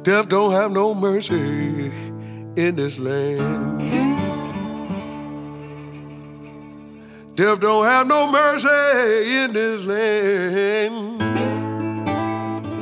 Death don't have no mercy in this land. Death don't have no mercy in this land.